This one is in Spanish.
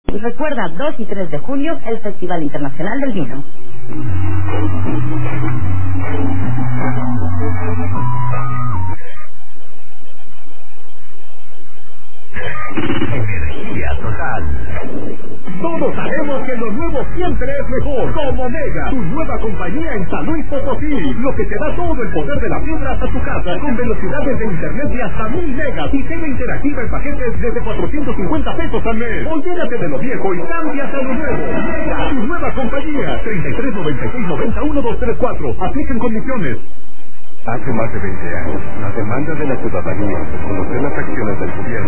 Y recuerda, 2 y 3 de junio, el Festival Internacional del Vino. Energía total. Todos sabemos que lo nuevo siempre es mejor. Como Mega, tu nueva compañía en San Luis Potosí. Lo que te da todo el poder de la fibra hasta tu casa, con velocidades de internet de hasta 1000 megas y tele interactiva en paquetes desde 450 pesos al mes. Olvídate de lo viejo y cambias a lo nuevo. Mega, tu nueva compañía. 33 96 90 1234. Aplican condiciones. Hace más de 20 años, la demanda de la ciudadanía por conocer las acciones del gobierno